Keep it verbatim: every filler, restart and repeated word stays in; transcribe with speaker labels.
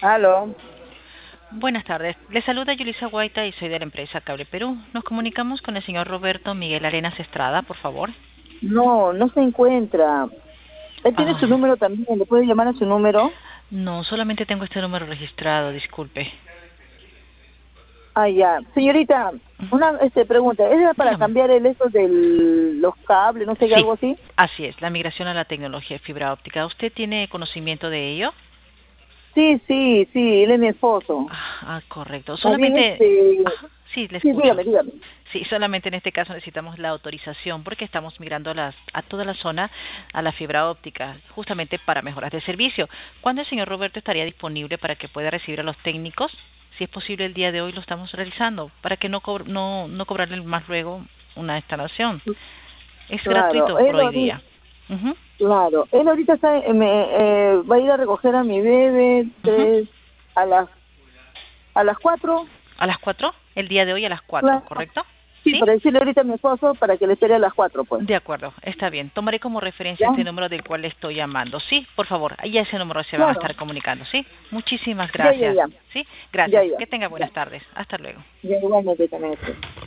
Speaker 1: Aló.
Speaker 2: Buenas tardes. Le saluda Yulisa Guaita y soy de la empresa Cable Perú. Nos comunicamos con el señor Roberto Miguel Arenas Estrada, por favor.
Speaker 1: No, no se encuentra. Él tiene su
Speaker 2: Ah,
Speaker 1: número también. ¿Le puede llamar a su número?
Speaker 2: no, solamente tengo este número registrado, disculpe.
Speaker 1: Ah, ya. Señorita,
Speaker 2: Ujú.
Speaker 1: una este, pregunta. ¿Es para
Speaker 2: Dígame.
Speaker 1: cambiar el eso de los cables, no sé qué,
Speaker 2: Sí,
Speaker 1: algo así?
Speaker 2: así es, la migración a la tecnología de fibra óptica. ¿Usted tiene conocimiento de ello?
Speaker 1: Sí, sí, sí. Él es mi esposo.
Speaker 2: Ah, ah, correcto.
Speaker 1: Más bien,
Speaker 2: Solamente,
Speaker 1: este...
Speaker 2: ajá, sí, le
Speaker 1: Sí,
Speaker 2: escucho.
Speaker 1: dígame, dígame.
Speaker 2: Sí, solamente en este caso necesitamos la autorización porque estamos migrando a, las, a toda la zona a la fibra óptica, justamente para mejoras de servicio. ¿Cuándo el señor Roberto estaría disponible para que pueda recibir a los técnicos? Si es posible, el día de hoy lo estamos realizando para que no, co no, no cobrarle más luego una instalación. Es
Speaker 1: Claro.
Speaker 2: gratuito por
Speaker 1: Él
Speaker 2: hoy
Speaker 1: ahorita,
Speaker 2: día. Ujú,
Speaker 1: claro. Él ahorita está, eh, me, eh, va a ir a recoger a mi bebé
Speaker 2: ujú.
Speaker 1: tres, a las, a las cuatro.
Speaker 2: ¿A las cuatro? El día de hoy a las cuatro,
Speaker 1: Claro.
Speaker 2: ¿correcto?
Speaker 1: Sí,
Speaker 2: ¿Sí?
Speaker 1: para decirle ahorita a mi esposo para que le espere a las cuatro, pues.
Speaker 2: De acuerdo, está bien. Tomaré como referencia
Speaker 1: ¿Ya?
Speaker 2: este número del cual le estoy llamando. Sí, por favor, ahí a ese número se van a
Speaker 1: Claro.
Speaker 2: estar comunicando. Sí, muchísimas
Speaker 1: Ya, ya,
Speaker 2: gracias.
Speaker 1: ya.
Speaker 2: Sí,
Speaker 1: Ya,
Speaker 2: gracias.
Speaker 1: ya.
Speaker 2: Que tenga
Speaker 1: Ya,
Speaker 2: buenas tardes. Hasta luego.
Speaker 1: ya igualmente también.